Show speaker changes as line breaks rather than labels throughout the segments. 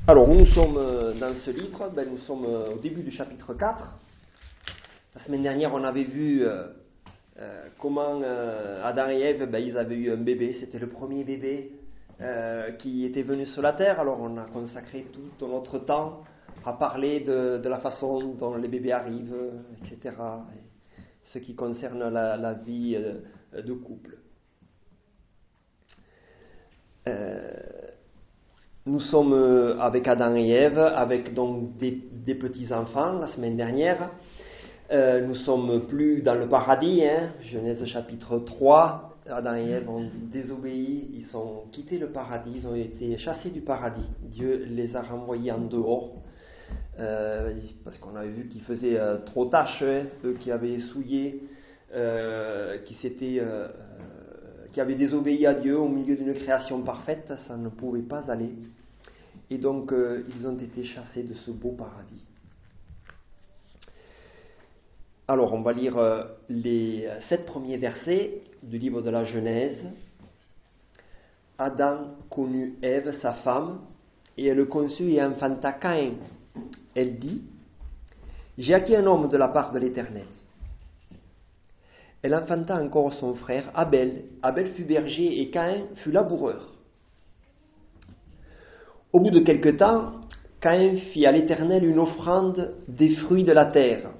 Alors, nous sommes dans ce livre, nous sommes au début du chapitre 4. La semaine dernière, on avait vu comment Adam et Ève, ils avaient eu un bébé. C'était le premier bébé qui était venu sur la terre. Alors, on a consacré tout notre temps à parler de la façon dont les bébés arrivent, etc. Et ce qui concerne la vie de couple. Nous sommes avec Adam et Ève, avec donc des petits-enfants la semaine dernière. Nous sommes plus dans le paradis, Genèse chapitre 3. Adam et Ève ont désobéi, ils ont quitté le paradis, ils ont été chassés du paradis. Dieu les a renvoyés en dehors, parce qu'on avait vu qu'ils faisaient trop tâche, eux qui avaient souillé, qui avaient désobéi à Dieu au milieu d'une création parfaite, ça ne pouvait pas aller. Et donc, ils ont été chassés de ce beau paradis. Alors, on va lire les 7 premiers versets du livre de la Genèse. Adam connut Ève, sa femme, et elle conçut et enfanta Caïn. Elle dit, « J'ai acquis un homme de la part de l'Éternel. » Elle enfanta encore son frère Abel. Abel fut berger et Caïn fut laboureur. Au bout de quelque temps, Caïn fit à l'Éternel une offrande des fruits de la terre.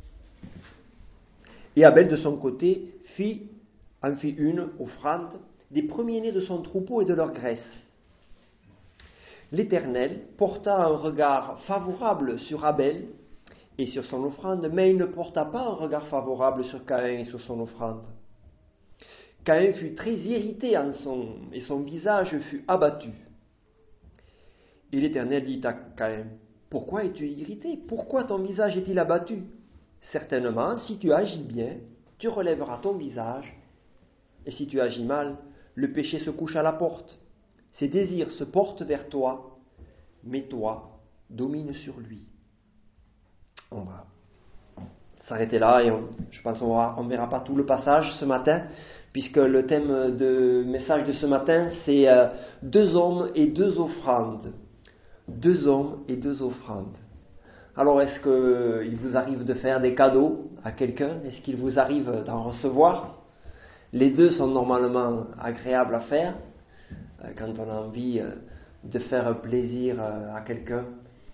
Et Abel, de son côté, en fit une offrande des premiers-nés de son troupeau et de leur graisse. L'Éternel porta un regard favorable sur Abel et sur son offrande, mais il ne porta pas un regard favorable sur Caïn et sur son offrande. Caïn fut très irrité et son visage fut abattu. Et l'Éternel dit à Caïn, « Pourquoi es-tu irrité? Pourquoi ton visage est-il abattu? Certainement, si tu agis bien, tu relèveras ton visage, et si tu agis mal, le péché se couche à la porte. Ses désirs se portent vers toi, mais toi, domine sur lui. » On va s'arrêter là, et je pense qu'on ne verra pas tout le passage ce matin, puisque le thème de message de ce matin, c'est 2 hommes et 2 offrandes. 2 hommes et 2 offrandes. Alors, est-ce qu'il vous arrive de faire des cadeaux à quelqu'un? Est-ce qu'il vous arrive d'en recevoir? Les 2 sont normalement agréables à faire. Quand on a envie de faire plaisir à quelqu'un,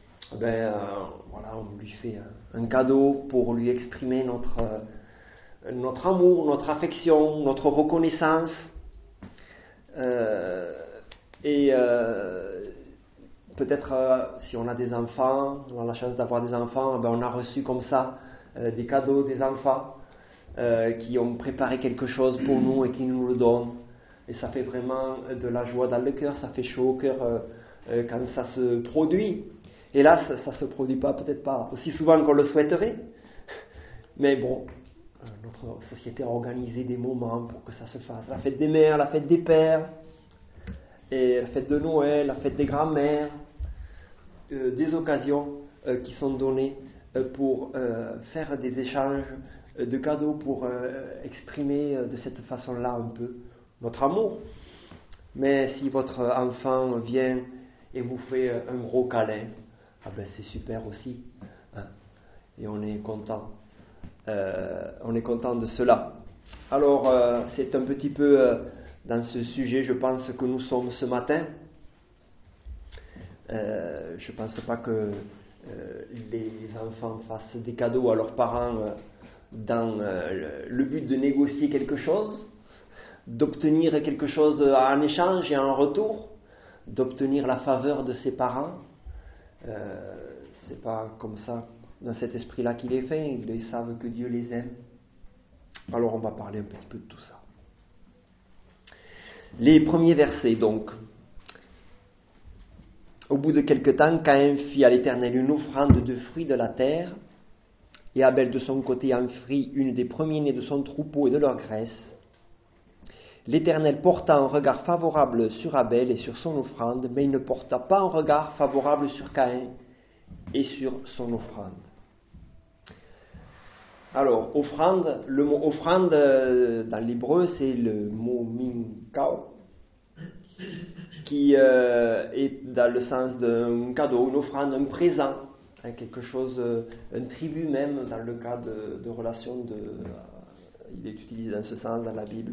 on lui fait un cadeau pour lui exprimer notre amour, notre affection, notre reconnaissance. Peut-être si on a des enfants, on a la chance d'avoir des enfants, on a reçu comme ça des cadeaux des enfants qui ont préparé quelque chose pour nous et qui nous le donnent. Et ça fait vraiment de la joie dans le cœur, ça fait chaud au cœur quand ça se produit. Hélas, ça ne se produit peut-être pas aussi souvent qu'on le souhaiterait. Mais bon, notre société a organisé des moments pour que ça se fasse. La fête des mères, la fête des pères, et la fête de Noël, la fête des grands-mères, des occasions qui sont données pour faire des échanges de cadeaux, pour exprimer de cette façon-là un peu notre amour. Mais si votre enfant vient et vous fait un gros câlin, c'est super aussi, et on est content. On est content de cela. Alors, c'est un petit peu dans ce sujet, je pense, que nous sommes ce matin. Je ne pense pas que les enfants fassent des cadeaux à leurs parents dans le but de négocier quelque chose, d'obtenir quelque chose en échange et en retour, d'obtenir la faveur de ses parents. C'est pas comme ça, dans cet esprit-là qu'il est fait. Ils savent que Dieu les aime. Alors on va parler un petit peu de tout ça. Les premiers versets donc. Au bout de quelque temps, Caïn fit à l'Éternel une offrande de fruits de la terre, et Abel de son côté en fit une des premiers-nés de son troupeau et de leur graisse. L'Éternel porta un regard favorable sur Abel et sur son offrande, mais il ne porta pas un regard favorable sur Caïn et sur son offrande. Alors, offrande, le mot offrande dans l'hébreu, c'est le mot minkao, qui est dans le sens d'un cadeau, une offrande, un présent, quelque chose, un tribut même, dans le cas de relation, il est utilisé dans ce sens dans la Bible.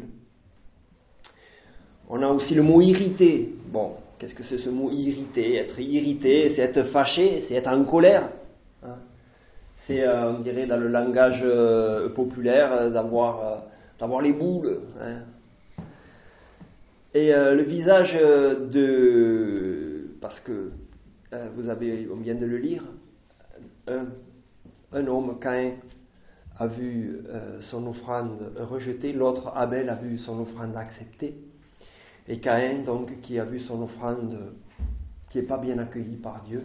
On a aussi le mot irrité. Bon, qu'est-ce que c'est ce mot irrité? Être irrité, c'est être fâché, c'est être en colère. C'est, on dirait dans le langage populaire, d'avoir les boules. Et le visage parce que on vient de le lire, un homme, Caïn, a vu son offrande rejetée, l'autre, Abel, a vu son offrande acceptée. Et Caïn, donc, qui a vu son offrande qui n'est pas bien accueillie par Dieu,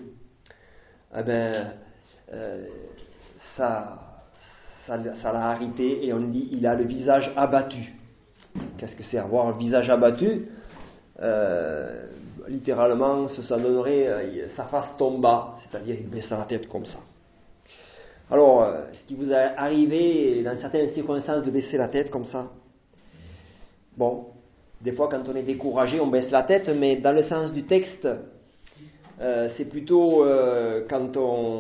ça l'a irrité, et on dit il a le visage abattu. Qu'est-ce que c'est avoir le visage abattu? Littéralement, ça donnerait sa face tomba, c'est-à-dire il baisse la tête comme ça. Alors, est-ce qu'il vous est arrivé dans certaines circonstances de baisser la tête comme ça? Bon, des fois quand on est découragé, on baisse la tête, mais dans le sens du texte, c'est plutôt quand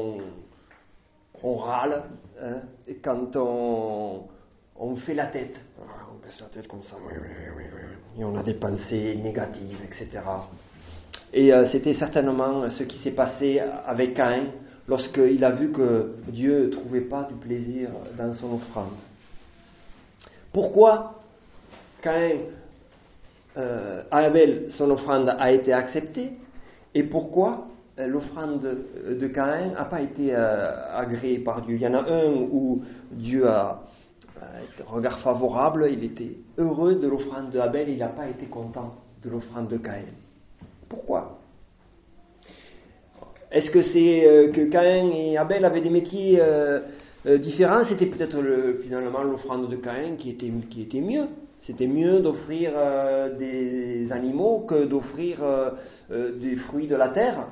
on râle, et quand on fait la tête. On baisse la tête comme ça, et on a des pensées négatives, etc. Et c'était certainement ce qui s'est passé avec Caïn lorsqu'il a vu que Dieu ne trouvait pas du plaisir dans son offrande. Pourquoi Caïn, Abel, son offrande a été acceptée, et pourquoi l'offrande de Caïn n'a pas été agréée par Dieu? Il y en a un où Dieu a un regard favorable, il était heureux de l'offrande de Abel, il n'a pas été content de l'offrande de Caïn. Pourquoi? Est-ce que c'est que Caïn et Abel avaient des métiers différents? C'était peut-être finalement l'offrande de Caïn qui était mieux. C'était mieux d'offrir des animaux que d'offrir des fruits de la terre.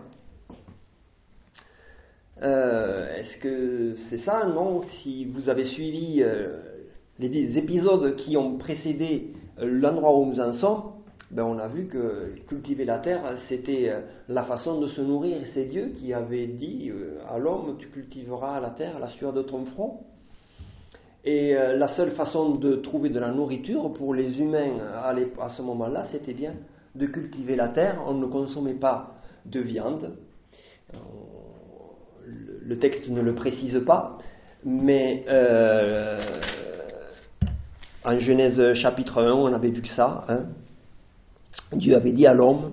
Est-ce que c'est ça? Non. Si vous avez suivi les épisodes qui ont précédé l'endroit où nous en sommes, on a vu que cultiver la terre, c'était la façon de se nourrir. C'est Dieu qui avait dit à l'homme, tu cultiveras la terre à la sueur de ton front. Et la seule façon de trouver de la nourriture pour les humains à ce moment-là, c'était bien de cultiver la terre. On ne consommait pas de viande. Le texte ne le précise pas, mais en Genèse chapitre 1, on avait vu que ça. Dieu avait dit à l'homme,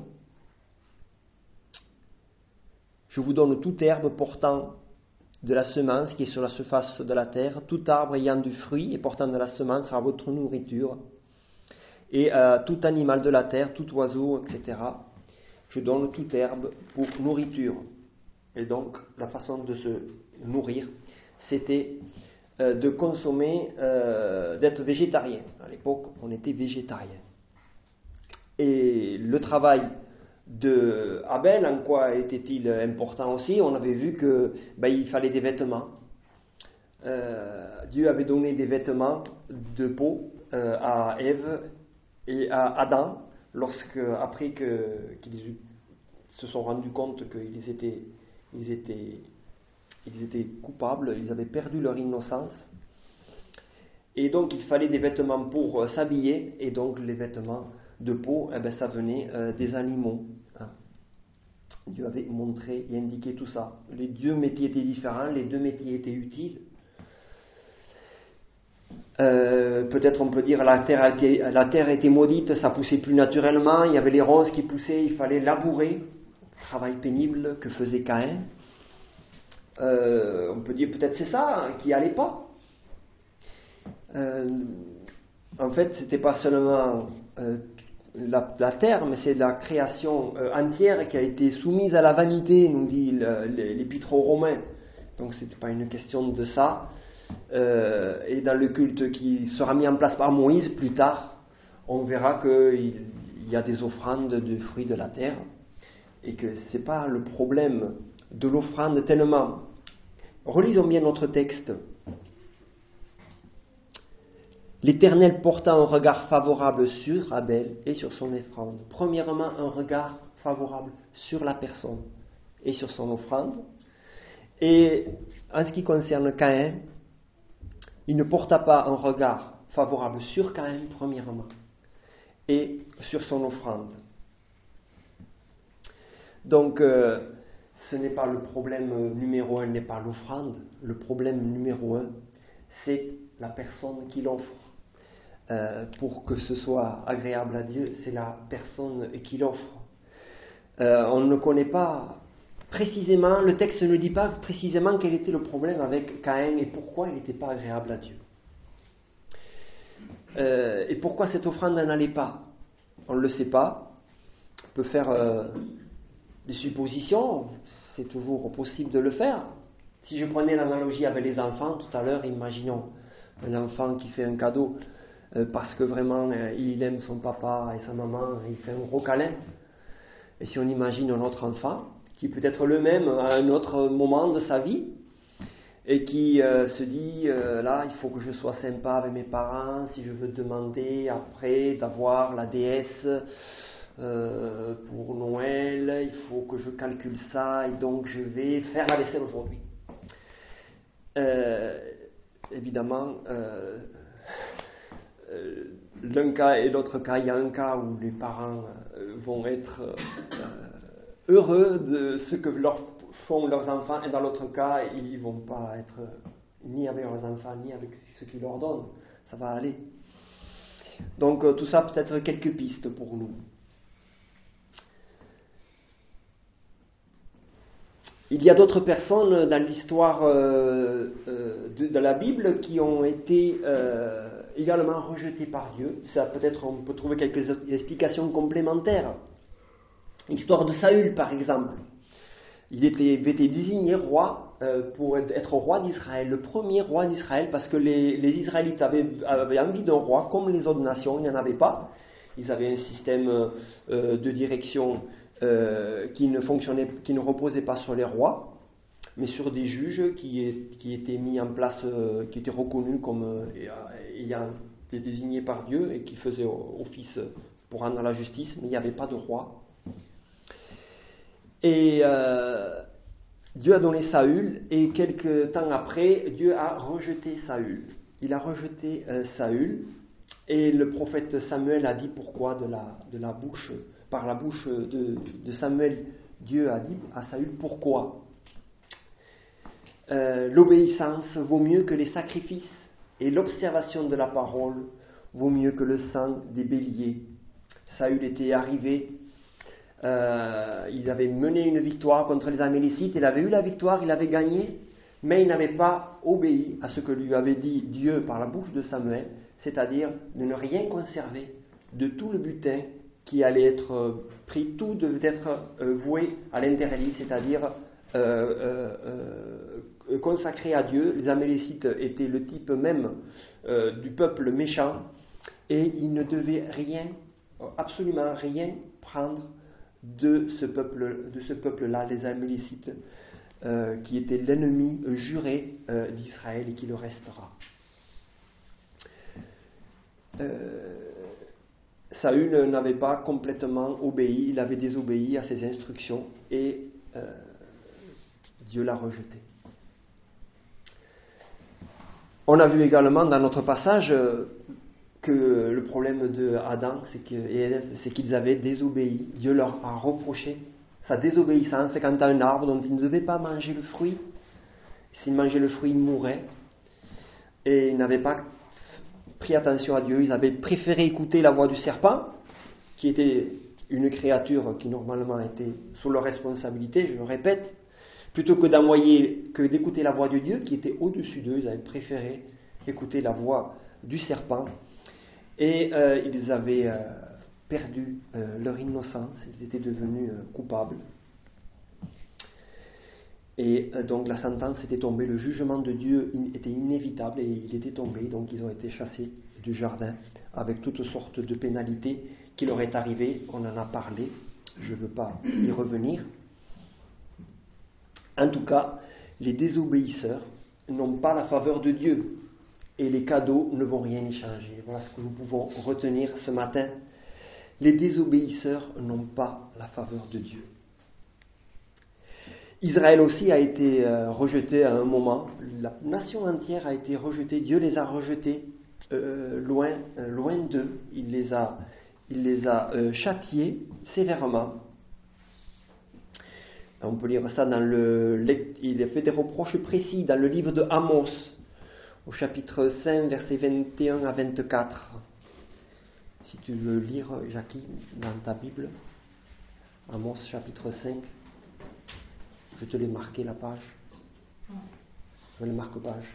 je vous donne toute herbe portant de la semence qui est sur la surface de la terre, tout arbre ayant du fruit et portant de la semence sera votre nourriture, et tout animal de la terre, tout oiseau, etc. Je donne toute herbe pour nourriture. Et donc, la façon de se nourrir, c'était de consommer, d'être végétarien. À l'époque, on était végétarien. Et le travail de Abel, en quoi était-il important aussi? On avait vu que il fallait des vêtements. Dieu avait donné des vêtements de peau à Ève et à Adam, après qu'ils se sont rendus compte qu'ils étaient coupables, ils avaient perdu leur innocence. Et donc il fallait des vêtements pour s'habiller, et donc les vêtements de peau, ça venait des animaux. Dieu avait montré et indiqué tout ça. Les deux métiers étaient différents, les deux métiers étaient utiles. Peut-être on peut dire la terre était maudite, ça poussait plus naturellement, il y avait les ronces qui poussaient, il fallait labourer, travail pénible que faisait Caïn. On peut dire peut-être c'est ça qui allait pas. En fait, c'était pas seulement la terre, mais c'est la création entière qui a été soumise à la vanité, nous dit l'épître aux Romains. Donc c'était pas une question de ça. Et dans le culte qui sera mis en place par Moïse plus tard, on verra qu'il y a des offrandes de fruits de la terre, et que c'est pas le problème de l'offrande tellement. Relisons bien notre texte. l'Éternel porta un regard favorable sur Abel et sur son offrande. Premièrement, un regard favorable sur la personne et sur son offrande. Et en ce qui concerne Caïn, il ne porta pas un regard favorable sur Caïn, premièrement, et sur son offrande. Donc, ce n'est pas le problème numéro un, n'est pas l'offrande. Le problème numéro un, c'est la personne qui l'offre. Pour que ce soit agréable à Dieu, c'est la personne qui l'offre. On ne connaît pas précisément, le texte ne dit pas précisément quel était le problème avec Caïn et pourquoi il n'était pas agréable à Dieu. Et pourquoi cette offrande n'allait pas. On ne le sait pas. On peut faire des suppositions, c'est toujours possible de le faire. Si je prenais l'analogie avec les enfants, tout à l'heure, imaginons un enfant qui fait un cadeau parce que vraiment il aime son papa et sa maman, il fait un gros câlin. Et si on imagine un autre enfant, qui peut être le même à un autre moment de sa vie, et qui se dit, là, il faut que je sois sympa avec mes parents, si je veux demander après d'avoir la déesse pour Noël, il faut que je calcule ça, et donc je vais faire la vaisselle aujourd'hui. Évidemment, l'un cas et l'autre cas, il y a un cas où les parents vont être heureux de ce que font leurs enfants, et dans l'autre cas, ils ne vont pas être ni avec leurs enfants, ni avec ce qu'ils leur donnent. Ça va aller. Donc tout ça peut être quelques pistes pour nous. Il y a d'autres personnes dans l'histoire de la Bible qui ont été également rejetées par Dieu. Ça, peut-être on peut trouver quelques explications complémentaires. L'histoire de Saül, par exemple. Il avait été désigné roi pour être roi d'Israël, le premier roi d'Israël, parce que les Israélites avaient envie d'un roi, comme les autres nations, il n'y en avait pas. Ils avaient un système de direction qui ne reposait pas sur les rois, mais sur des juges qui étaient mis en place, qui étaient reconnus comme ayant été désignés par Dieu et qui faisaient office pour rendre la justice, mais il n'y avait pas de roi. Et Dieu a donné Saül, et quelque temps après, Dieu a rejeté Saül. Il a rejeté Saül, et le prophète Samuel a dit pourquoi par la bouche de Samuel, Dieu a dit à Saül pourquoi. L'obéissance vaut mieux que les sacrifices, et l'observation de la parole vaut mieux que le sang des béliers. Saül était arrivé. Ils avaient mené une victoire contre les Amalécites, il avait eu la victoire, il avait gagné, mais il n'avait pas obéi à ce que lui avait dit Dieu par la bouche de Samuel, c'est-à-dire de ne rien conserver de tout le butin qui allait être pris, tout devait être voué à l'interdit, c'est-à-dire consacré à Dieu. Les Amalécites étaient le type même du peuple méchant, et ils ne devaient rien, absolument rien prendre de ce peuple-là, les Amalécites, qui était l'ennemi juré d'Israël et qui le restera. Saül n'avait pas complètement obéi, il avait désobéi à ses instructions, et Dieu l'a rejeté. On a vu également dans notre passage que le problème de Adam, c'est qu'ils avaient désobéi. Dieu leur a reproché sa désobéissance quant à un arbre dont ils ne devaient pas manger le fruit. S'ils mangeaient le fruit, ils mourraient. Et ils n'avaient pas pris attention à Dieu. Ils avaient préféré écouter la voix du serpent, qui était une créature qui normalement était sous leur responsabilité, je le répète, plutôt que d'écouter la voix de Dieu, qui était au-dessus d'eux. Ils avaient préféré écouter la voix du serpent. Et ils avaient perdu leur innocence, ils étaient devenus coupables. Et donc la sentence était tombée, le jugement de Dieu était inévitable et il était tombé, donc ils ont été chassés du jardin avec toutes sortes de pénalités qui leur est arrivées. On en a parlé, je ne veux pas y revenir. En tout cas, les désobéisseurs n'ont pas la faveur de Dieu. et les cadeaux ne vont rien y changer. Voilà ce que nous pouvons retenir ce matin. Les désobéisseurs n'ont pas la faveur de Dieu. Israël aussi a été rejeté à un moment. La nation entière a été rejetée. Dieu les a rejetés loin d'eux. Il les a châtiés sévèrement. On peut lire ça il a fait des reproches précis dans le livre de Amos, au chapitre 5, versets 21 à 24. Si tu veux lire, Jackie, dans ta Bible, Amos, chapitre 5. Je te l'ai marqué la page. Je le marque-page.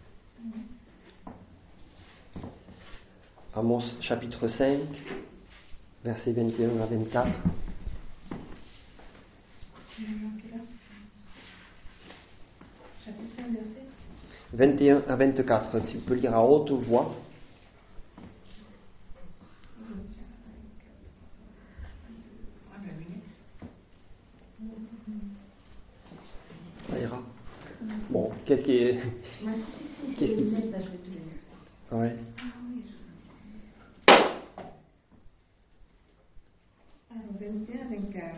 Amos, chapitre 5, versets 21 à 24. 21 à 24, tu peux lire à haute voix. Ça ira. Bon, qu'est-ce qui... Ouais.
Alors, 21 à 24.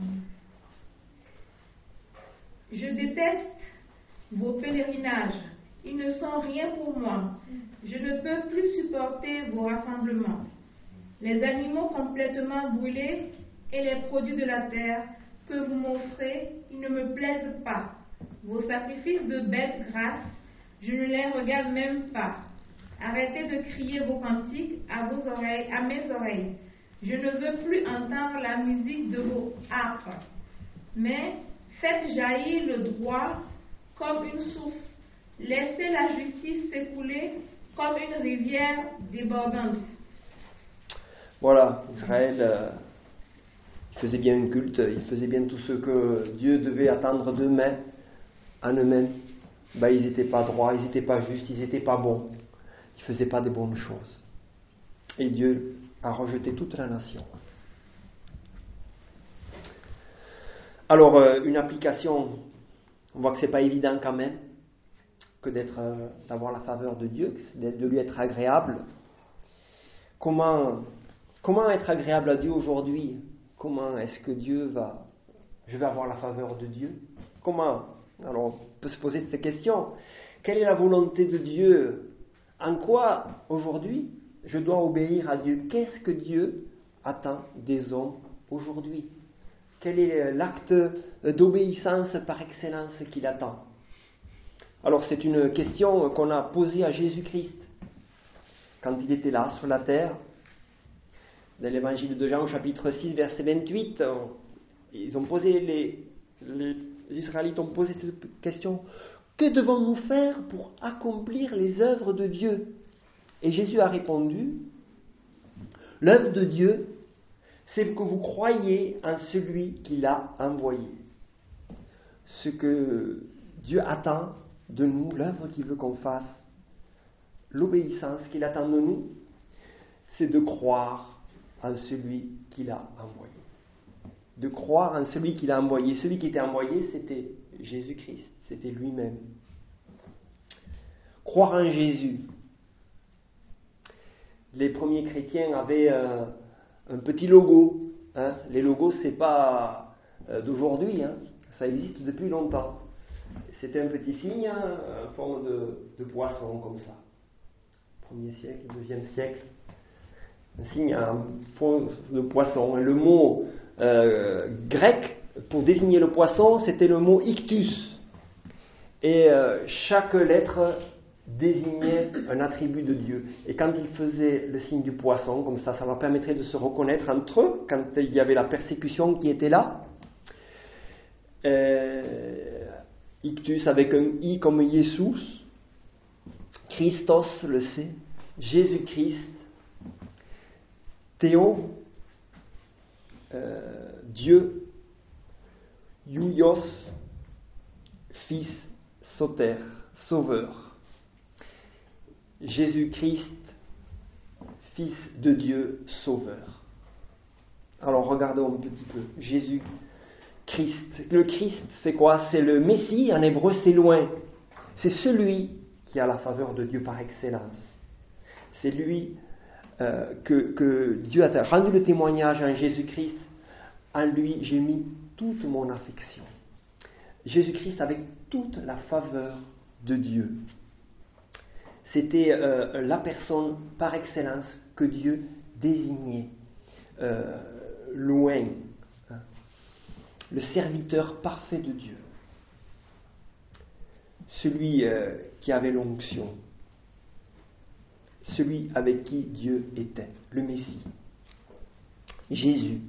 Je déteste vos pèlerinages. Ils ne sont rien pour moi. Je ne peux plus supporter vos rassemblements. Les animaux complètement brûlés et les produits de la terre que vous m'offrez, ils ne me plaisent pas. Vos sacrifices de bêtes grasses, je ne les regarde même pas. Arrêtez de crier vos cantiques à mes oreilles. Je ne veux plus entendre la musique de vos harpes. Mais faites jaillir le droit comme une source. Laissez la justice s'écouler comme une rivière débordante.
Voilà, Israël, il faisait bien un culte, il faisait bien tout ce que Dieu devait attendre d'eux-mêmes, en eux-mêmes. Ils n'étaient pas droits, ils n'étaient pas justes, ils n'étaient pas bons. Ils ne faisaient pas des bonnes choses. Et Dieu a rejeté toute la nation. Alors, une application, on voit que ce n'est pas évident quand même, que d'avoir la faveur de Dieu, de lui être agréable. Comment être agréable à Dieu aujourd'hui? Comment est-ce que je vais avoir la faveur de Dieu? Comment? Alors, on peut se poser cette question. Quelle est la volonté de Dieu? En quoi, aujourd'hui, je dois obéir à Dieu? Qu'est-ce que Dieu attend des hommes aujourd'hui? Quel est l'acte d'obéissance par excellence qu'il attend? Alors, c'est une question qu'on a posée à Jésus-Christ quand il était là, sur la terre. Dans l'évangile de Jean, au chapitre 6, verset 28, les Israélites ont posé cette question. Que devons-nous faire pour accomplir les œuvres de Dieu? Et Jésus a répondu, l'œuvre de Dieu, c'est que vous croyez en celui qui l'a envoyé. Ce que Dieu attend de nous, l'œuvre qu'il veut qu'on fasse, l'obéissance qu'il attend de nous, c'est de croire en celui qui l'a envoyé. De croire en celui qui l'a envoyé. Celui qui était envoyé, c'était Jésus-Christ, c'était lui-même. Croire en Jésus. Les premiers chrétiens avaient un petit logo. Les logos, c'est pas d'aujourd'hui, ça existe depuis longtemps. C'était un petit signe en forme de poisson, comme ça. 1er siècle, 2e siècle. Un signe en forme de poisson. Et le mot grec pour désigner le poisson, c'était le mot ictus. Et chaque lettre désignait un attribut de Dieu. Et quand ils faisaient le signe du poisson, comme ça leur permettrait de se reconnaître entre eux, quand il y avait la persécution qui était là. Ictus avec un I comme Jesus, Christos, le C, Jésus-Christ, Théo, Dieu, Iouios, Fils, Soter, Sauveur. Jésus-Christ, Fils de Dieu, Sauveur. Alors regardons un petit peu. Jésus-Christ. Le Christ, c'est quoi? C'est le Messie, en hébreu c'est loin. C'est celui qui a la faveur de Dieu par excellence. C'est lui que Dieu a rendu le témoignage en Jésus-Christ. En lui, j'ai mis toute mon affection. Jésus-Christ avec toute la faveur de Dieu. C'était la personne par excellence que Dieu désignait loin. Le serviteur parfait de Dieu. Celui qui avait l'onction. Celui avec qui Dieu était, le Messie. Jésus.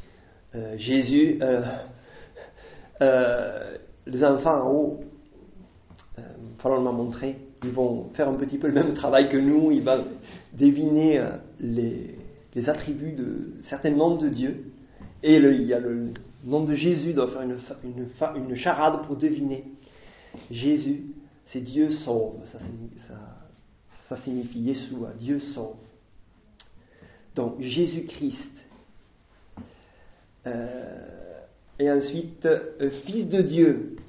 Les enfants en haut, Fallon m'a montré, ils vont faire un petit peu le même travail que nous, ils vont deviner les attributs de certains noms de Dieu. Et il y a le nom de Jésus, doit faire une charade pour deviner. Jésus, c'est Dieu sauve, ça signifie Yeshua, Dieu sauve. Donc Jésus-Christ. Et ensuite, fils de Dieu.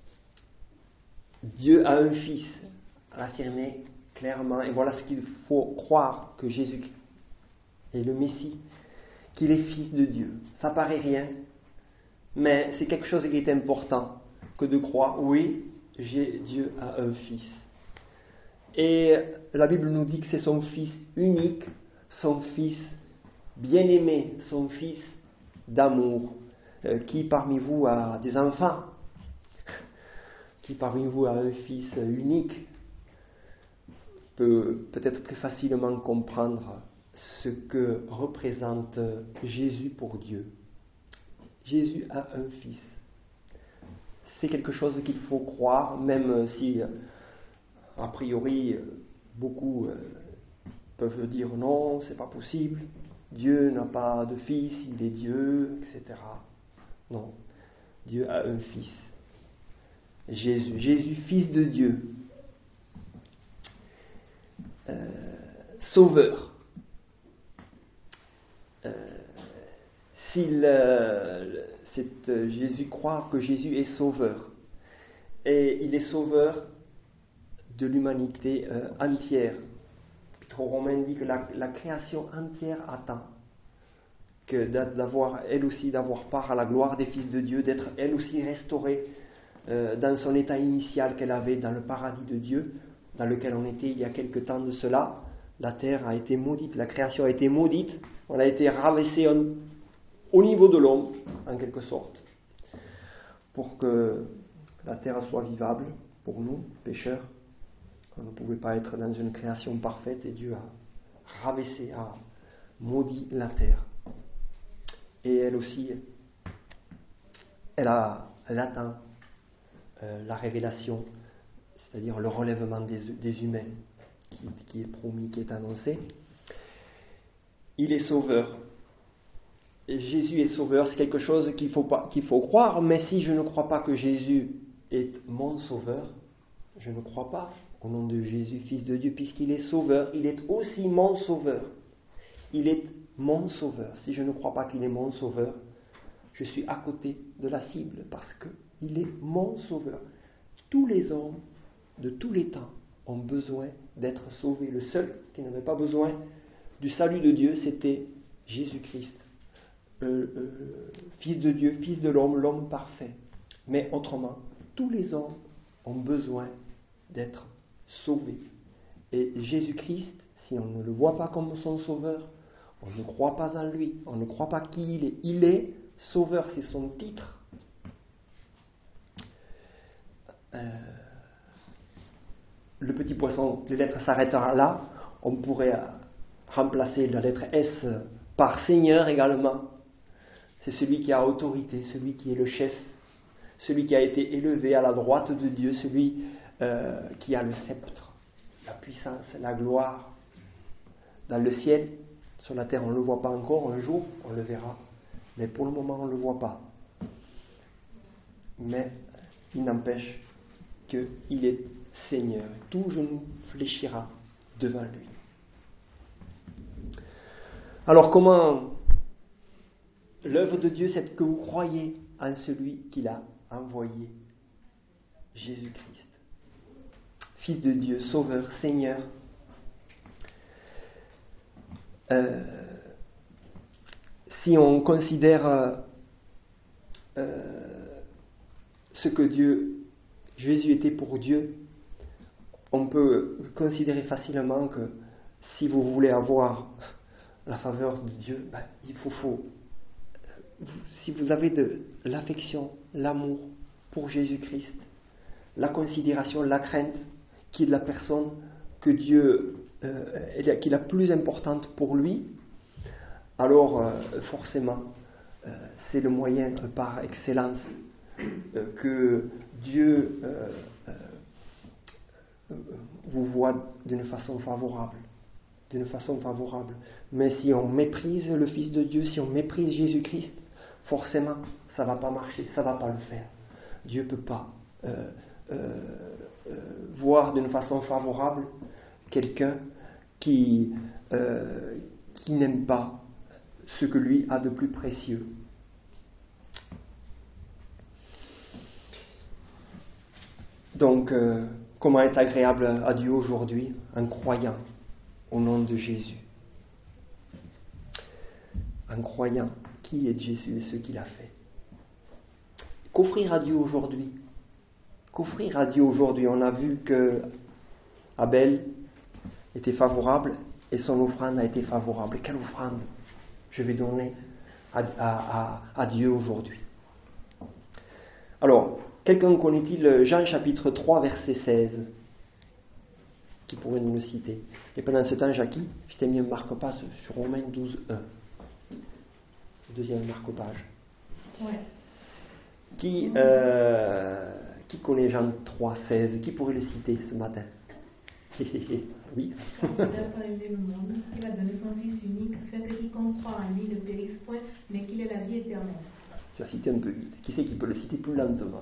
Dieu a un fils, affirmé clairement. Et voilà ce qu'il faut croire, que Jésus est le Messie, qu'il est fils de Dieu. Ça paraît rien, mais c'est quelque chose qui est important, que de croire, oui, Dieu a un fils. Et la Bible nous dit que c'est son fils unique, son fils bien-aimé, son fils d'amour. Qui parmi vous a des enfants? Qui parmi vous a un fils unique? Peut peut-être plus facilement comprendre ce que représente Jésus pour Dieu. Jésus a un fils. C'est quelque chose qu'il faut croire, même si a priori beaucoup peuvent dire non, c'est pas possible, Dieu n'a pas de fils, il est Dieu, etc. Non, Dieu a un fils. Jésus, fils de Dieu. Sauveur. Jésus croire que Jésus est sauveur. Et il est sauveur de l'humanité entière. L'Épître aux Romains dit que la création entière attend d'avoir part à la gloire des fils de Dieu, d'être elle aussi restaurée dans son état initial qu'elle avait dans le paradis de Dieu, dans lequel on était il y a quelque temps de cela. La terre a été maudite, la création a été maudite, on a été rabaissé au niveau de l'homme, en quelque sorte, pour que la terre soit vivable pour nous, pécheurs. On ne pouvait pas être dans une création parfaite et Dieu a rabaissé, a maudit la terre. Et elle aussi, elle attend la révélation, c'est-à-dire le relèvement des humains qui est promis, qui est annoncé. Il est sauveur. Et Jésus est sauveur, c'est quelque chose qu'il faut croire, mais si je ne crois pas que Jésus est mon sauveur, je ne crois pas au nom de Jésus, fils de Dieu, puisqu'il est sauveur, il est aussi mon sauveur. Il est mon sauveur. Si je ne crois pas qu'il est mon sauveur, je suis à côté de la cible, parce qu'il est mon sauveur. Tous les hommes de tous les temps ont besoin d'être sauvés. Le seul qui n'avait pas besoin du salut de Dieu, c'était Jésus-Christ, fils de Dieu, fils de l'homme parfait. Mais autrement, tous les hommes ont besoin d'être sauvés. Et Jésus-Christ, si on ne le voit pas comme son sauveur, on ne croit pas en lui, on ne croit pas qui il est. Il est sauveur, c'est son titre. Le petit poisson, les lettres s'arrêtent là. On pourrait remplacer la lettre S par Seigneur également. C'est celui qui a autorité, celui qui est le chef, celui qui a été élevé à la droite de Dieu, celui qui a le sceptre, la puissance, la gloire. Dans le ciel, sur la terre, on ne le voit pas encore, un jour, on le verra. Mais pour le moment, on ne le voit pas. Mais il n'empêche qu'il est Seigneur. Tout genou fléchira devant lui. Alors comment l'œuvre de Dieu, c'est que vous croyez en celui qu'il a envoyé, Jésus-Christ. Fils de Dieu, Sauveur, Seigneur. Si on considère ce que Jésus était pour Dieu, on peut considérer facilement que si vous voulez avoir la faveur de Dieu, il faut si vous avez de l'affection, l'amour pour Jésus-Christ, la considération, la crainte qui est de la personne que Dieu, qui est la plus importante pour lui, alors forcément, c'est le moyen par excellence que Dieu vous voit d'une façon favorable. Mais si on méprise le Fils de Dieu, si on méprise Jésus-Christ, forcément, ça ne va pas marcher, ça ne va pas le faire. Dieu ne peut pas voir d'une façon favorable quelqu'un qui n'aime pas ce que lui a de plus précieux. Donc, comment être agréable à Dieu aujourd'hui en croyant au nom de Jésus. En croyant qui est Jésus et ce qu'il a fait. Qu'offrir à Dieu aujourd'hui? On a vu que Abel était favorable et son offrande a été favorable. Et quelle offrande je vais donner à Dieu aujourd'hui? Alors, quelqu'un connaît-il Jean chapitre 3 verset 16? Qui pourrait nous le citer? Et pendant ce temps, Jackie, je t'ai mis un marque-page sur Romains 12, 1. Le deuxième marque-page.
Ouais.
Qui connaît Jean 3, 16? Qui pourrait le citer ce matin? Oui.
Il n'a pas aimé le monde, il a donné son Fils unique, afin que quiconque croit en lui ne périsse point, mais qu'il ait la vie éternelle.
Tu as cité un peu vite. Qui c'est qui peut le citer plus lentement?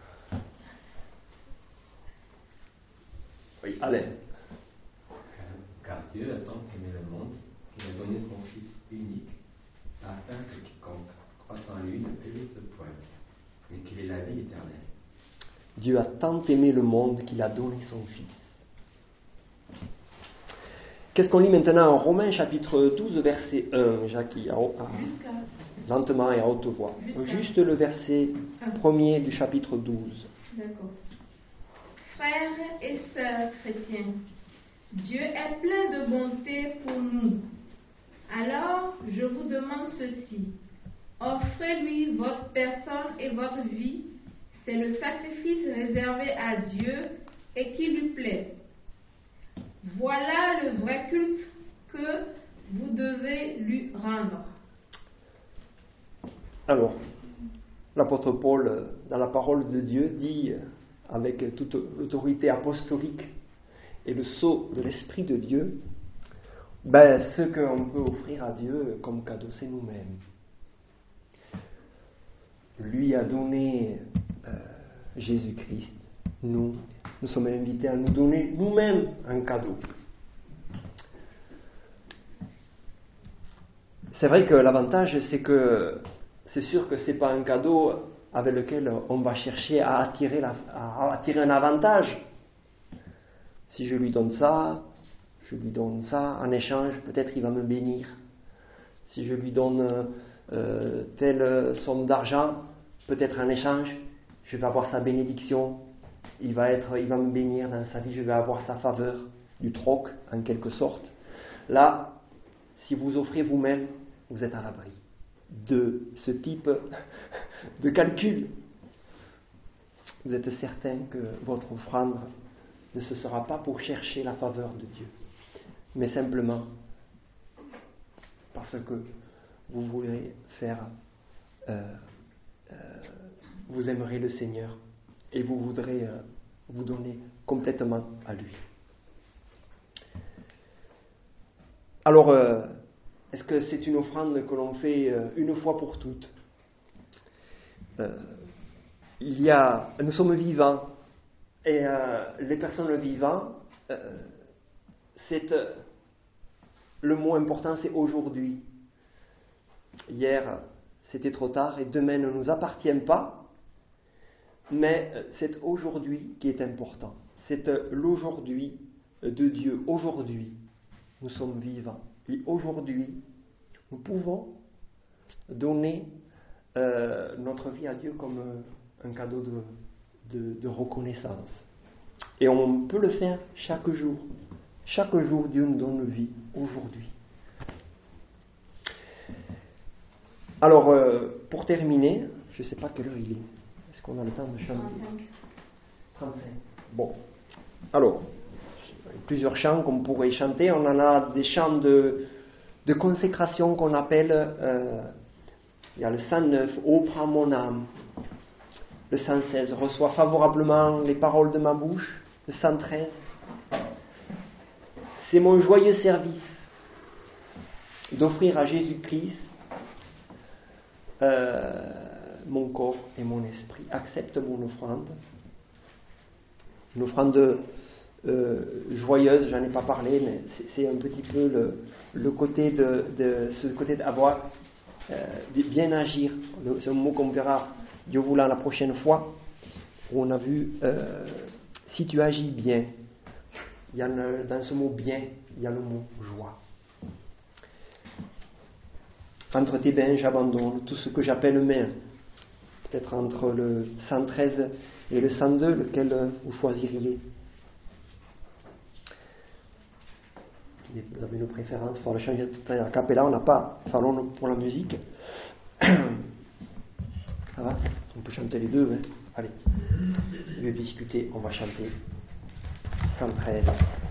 Oui, Alain.
Car Dieu a tant aimé le monde qu'il a donné son Fils unique, afin que quiconque croit en lui ne périsse point, mais qu'il ait la vie éternelle.
Dieu a tant aimé le monde qu'il a donné son Fils. Qu'est-ce qu'on lit maintenant en Romains chapitre 12, verset 1, Jackie? Lentement et à haute voix. Juste le verset premier du chapitre 12.
D'accord. Frères et sœurs chrétiens, Dieu est plein de bonté pour nous. Alors, je vous demande ceci. Offrez-lui votre personne et votre vie. C'est le sacrifice réservé à Dieu et qui lui plaît. Voilà le vrai culte que vous devez lui rendre.
Alors, l'apôtre Paul, dans la parole de Dieu, dit avec toute l'autorité apostolique et le sceau de l'Esprit de Dieu, ce qu'on peut offrir à Dieu comme cadeau, c'est nous-mêmes. Lui a donné Jésus-Christ. Nous sommes invités à nous donner nous-mêmes un cadeau. C'est vrai que l'avantage, c'est que c'est sûr que ce n'est pas un cadeau avec lequel on va chercher à attirer un avantage. Si je lui donne ça, en échange, peut-être il va me bénir. Si je lui donne telle somme d'argent, peut-être en échange, je vais avoir sa bénédiction. Il va me bénir dans sa vie, je vais avoir sa faveur, du troc en quelque sorte. Là, si vous offrez vous-même, vous êtes à l'abri de ce type de calcul. Vous êtes certain que votre offrande ne se sera pas pour chercher la faveur de Dieu, mais simplement parce que vous voulez vous aimerez le Seigneur et vous voudrez vous donner complètement à lui. Alors, est-ce que c'est une offrande que l'on fait une fois pour toutes? Nous sommes vivants et les personnes vivantes, le mot important c'est aujourd'hui. Hier c'était trop tard et demain ne nous appartient pas, mais c'est aujourd'hui qui est important. c'est l'aujourd'hui de Dieu. Aujourd'hui, nous sommes vivants. Et aujourd'hui, nous pouvons donner notre vie à Dieu comme un cadeau de reconnaissance. Et on peut le faire chaque jour. Chaque jour, Dieu nous donne vie aujourd'hui. Alors, pour terminer, je ne sais pas quelle heure il est. Est-ce qu'on a le temps de chanter ? 35. Bon. Alors, plusieurs chants qu'on pourrait chanter. On en a des chants de consécration qu'on appelle... il y a le 109, Ô prends mon âme. Le 116, reçois favorablement les paroles de ma bouche. Le 113, c'est mon joyeux service d'offrir à Jésus-Christ mon corps et mon esprit. Accepte mon offrande. Une offrande joyeuse, j'en ai pas parlé, mais c'est un petit peu le côté de ce côté d'avoir bien agir. C'est un mot qu'on verra, Dieu voulant, la prochaine fois, où on a vu si tu agis bien. Il y a dans ce mot bien, il y a le mot joie. Entre tes mains, j'abandonne tout ce que j'appelle main. Peut-être entre le 113 et le 102, lequel vous choisiriez? Vous avez une préférence? Il faut le changer à cappella, on n'a pas. Parlons pour la musique. Ça va? On peut chanter les deux, hein? Allez. Au lieu de discuter, on va chanter 113.